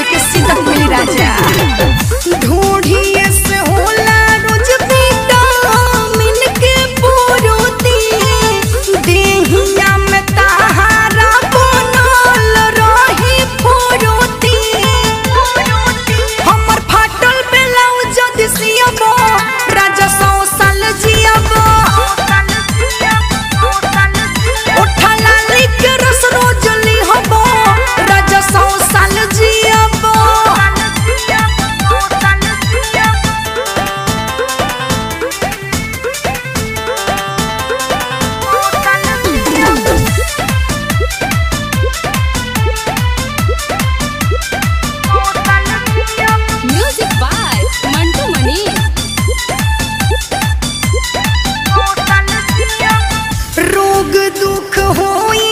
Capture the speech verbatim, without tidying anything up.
के सितक मिली राजा। ढूंढिए से होला रोज विटामिन के पूर्ति, देहिया में ताहारा बनल रही फुर्ती। हमर फाटल ब्लाउज जदि सियबो राजा सौ साल जियबो। उठा लाली के रस रोज लिहबो राजा सौ साल जियबो। Music by Mantu Mani. रोग दुख होई